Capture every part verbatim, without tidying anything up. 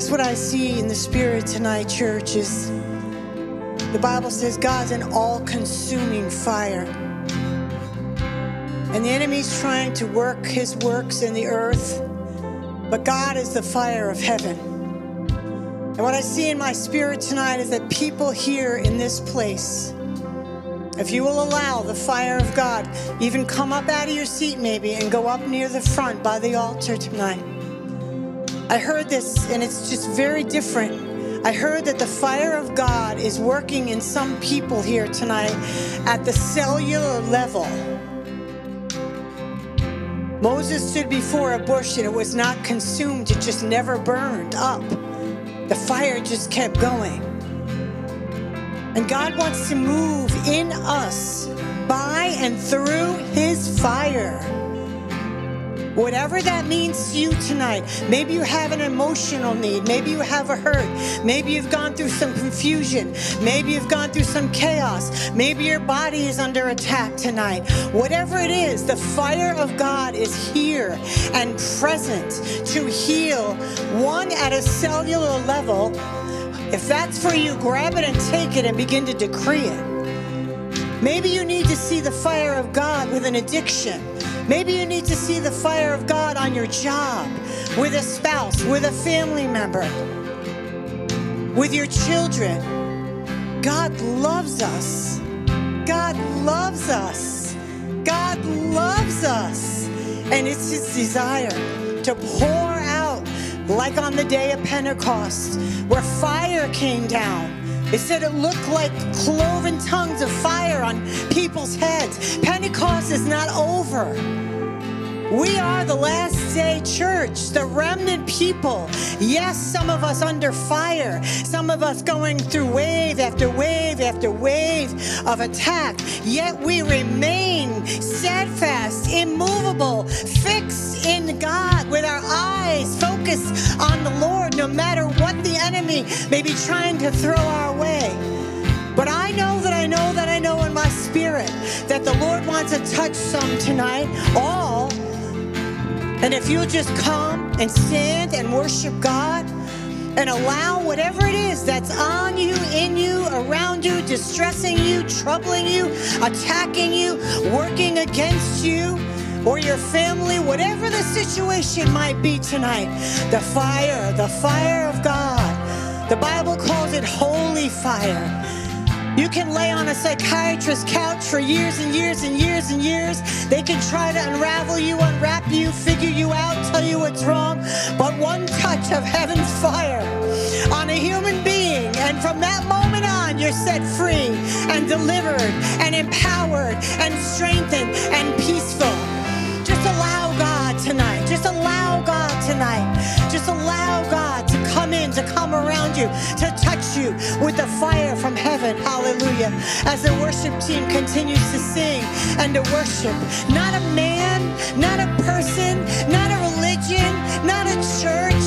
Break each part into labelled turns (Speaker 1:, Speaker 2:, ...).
Speaker 1: What I see in the spirit tonight, church, is the Bible says God's an all-consuming fire. And the enemy's trying to work his works in the earth, but God is the fire of heaven. And what I see in my spirit tonight is that people here in this place, if you will allow the fire of God, even come up out of your seat maybe and go up near the front by the altar tonight. I heard this, and it's just very different. I heard that the fire of God is working in some people here tonight at the cellular level. Moses stood before a bush, and it was not consumed. It just never burned up. The fire just kept going. And God wants to move in us by and through his fire. Whatever that means to you tonight, maybe you have an emotional need, maybe you have a hurt, maybe you've gone through some confusion, maybe you've gone through some chaos, maybe your body is under attack tonight. Whatever it is, the fire of God is here and present to heal, one at a cellular level. If that's for you, grab it and take it and begin to decree it. Maybe you need to see the fire of God with an addiction. Maybe you need to see the fire of God on your job, with a spouse, with a family member, with your children. God loves us. God loves us. God loves us. And it's his desire to pour out, like on the day of Pentecost, where fire came down. It said it looked like cloven tongues of fire on people's heads. Pentecost is not over. We are the last day church, the remnant people. Yes, some of us under fire, some of us going through wave after wave after wave of attack, yet we remain steadfast, immovable, fixed in God, with our eyes focused on the Lord, no matter what the enemy may be trying to throw our way. But I know that I know that I know in my spirit that the Lord wants to touch some tonight, all. And if you'll just come and stand and worship God and allow whatever it is that's on you, in you, around you, distressing you, troubling you, attacking you, working against you or your family, whatever the situation might be tonight, the fire, the fire of God. The Bible calls it holy fire. You can lay on a psychiatrist's couch for years and years and years and years. They can try to unravel you, unwrap you, figure you out, tell you what's wrong. But one touch of heaven's fire on a human being, and from that moment on, you're set free and delivered and empowered and strengthened and peaceful. Just allow God tonight. Just allow God tonight. Just allow God to come in, to come around you, to touch you with the fire from heaven. Hallelujah. As the worship team continues to sing and to worship, not a man, not a person, not a religion, not a church,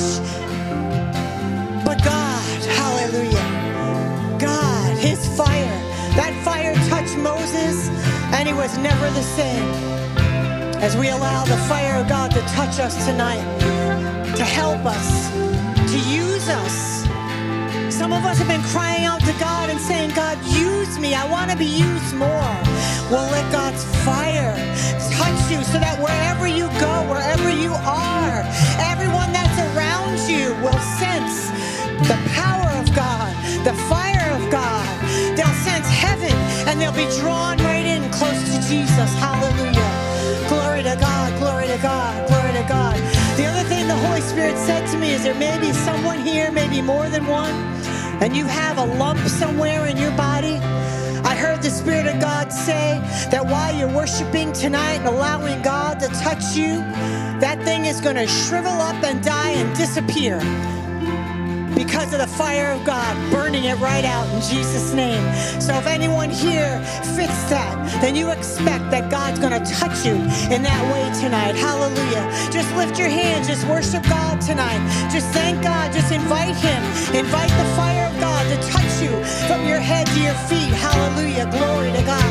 Speaker 1: but God. Hallelujah. God, his fire. That fire touched Moses, and he was never the same. As we allow the fire of God to touch us tonight, to help us, to use us. Some of us have been crying out to God and saying, God, use me. I want to be used more. Well, let God's fire touch you so that wherever you go, wherever you are, everyone that's around you will sense the power of God, the fire of God. They'll sense heaven, and they'll be drawn right in close to Jesus. Hallelujah. Glory to God, glory to God, glory to God. The other thing the Holy Spirit said to me is there may be someone here, maybe more than one, and you have a lump somewhere in your body. I heard the Spirit of God say that while you're worshiping tonight and allowing God to touch you, that thing is going to shrivel up and die and disappear, because of the fire of God burning it right out in Jesus' name. So if anyone here fits that, then you expect that God's going to touch you in that way tonight. Hallelujah. Just lift your hands. Just worship God tonight. Just thank God. Just invite him. Invite the fire of God to touch you from your head to your feet. Hallelujah. Glory to God.